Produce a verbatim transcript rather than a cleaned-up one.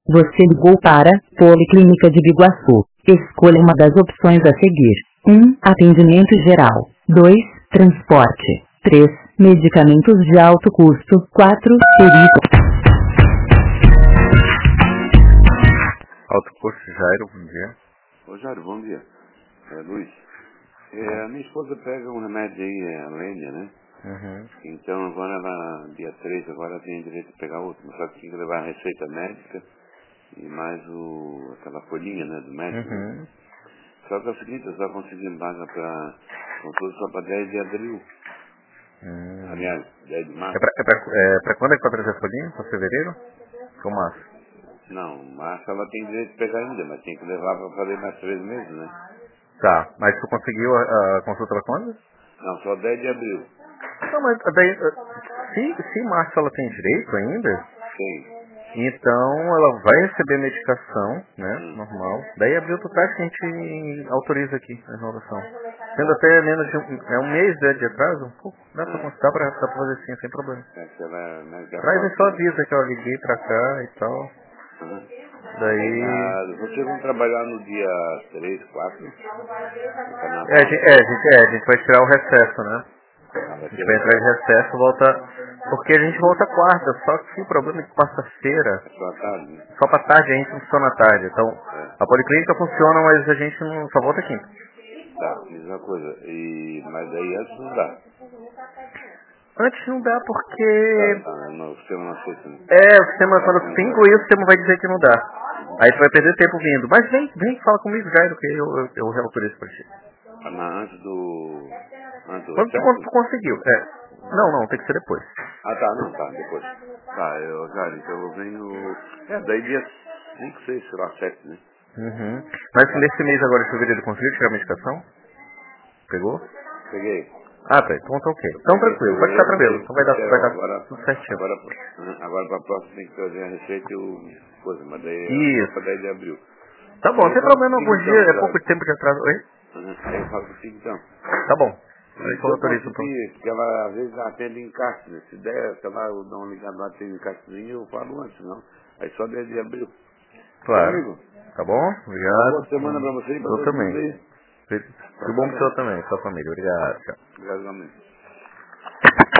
Você ligou para Policlínica de Biguaçu. Escolha uma das opções a seguir. um. Atendimento geral. dois. Transporte. três. Medicamentos de alto custo. quatro. Perícia. Alto custo, Jairo, bom dia. Ô Jairo, bom dia. É Luiz. É, a minha esposa pega um remédio aí, é, a Lênia, né? Uhum. Então agora ela, dia três, agora ela tem direito de pegar outro. Só que tem que levar a receita médica e mais o, aquela folhinha, né, do médico. Né? Uhum. Só que é o seguinte, eu só consegui vaga para consulta só para dez de abril. Hum. Aliás, dez de É março. pra, é, pra, é pra quando é que vai trazer a folhinha? Pra fevereiro? Ou março? Não, março ela tem direito de pegar ainda, mas tem que levar para fazer mais três meses, né? Tá, mas tu conseguiu a, a consulta pra quando? Não, só dez de abril. Não, mas daí, eh, se, se março ela tem direito ainda, Sim. então ela vai receber medicação, né, Hum. normal. Daí abril tu traz que a gente autoriza aqui a renovação. Sendo até menos de um, é um mês né, de atraso, um pouco, dá pra, Hum. dá pra, dá pra fazer sim, sem problema. É que ela, né, já Traz fala e só que... avisa que eu liguei pra cá e tal. Uhum. Aí Daí... na, vocês vão trabalhar no dia três, quatro, no É, a carnaval, gente, né? é, a gente, é, a gente vai tirar o recesso, né? Ah, vai A ter gente vai entrar de recesso. recesso, volta... Porque a gente volta quarta, só que o problema é que quarta-feira, É só a tarde, né? só pra tarde a gente não funciona à tarde. Então, É. a policlínica funciona, mas a gente não só volta quinta. Tá, mesma coisa. E, mas aí antes não dá. Antes não dá Tá, porque... tá, no sistema não aceita, né? É, o sistema, Tá quando com você o incluir, o sistema vai dizer que não dá. Aí tu vai perder tempo vindo. Mas vem, vem, fala comigo, Jairo, que eu, eu, eu reautorizo pra ti. ah, mas antes do... Antes do Quando tu, quando recesso? tu conseguiu, é. Não, não, tem que ser depois. Ah, tá, não, tá, depois. Tá, eu, cara, então eu venho... É, daí dia cinco, seis, sei lá, sete, né? Uhum. Mas Tá. nesse mês agora de fevereiro conseguiu tirar a medicação? Pegou? Peguei. Ah, tá. Então tá ok. Então Peguei em tranquilo, pode ficar fevereiro, tranquilo. daí Então vai tudo dar, vai certo. dar Agora, tudo certinho. agora, uhum, agora pra próxima tem que trazer a receita e o coisa, mas daí é só pra Isso. dez de abril. Tá bom, Aí não eu tem falo problema contigo alguns dias, então, é pouco Jair. tempo de atraso. Oi? Uhum. Aí eu falo contigo então. Tá bom. Aí E eu se eu autorizo então. conseguir, porque ela às vezes atende encaixe, né? Se der, sei lá, eu dou um ligado lá, tem encaixezinho, eu falo antes, não. Aí só dez de abril. Tá, Claro. amigo? Tá bom? Uma boa Obrigado. semana pra você e pra Eu todo mundo também. aí. Tudo Tchau, bom tchau, pro senhor tchau. também, sua família. Obrigado. Tchau. Obrigado, amigo.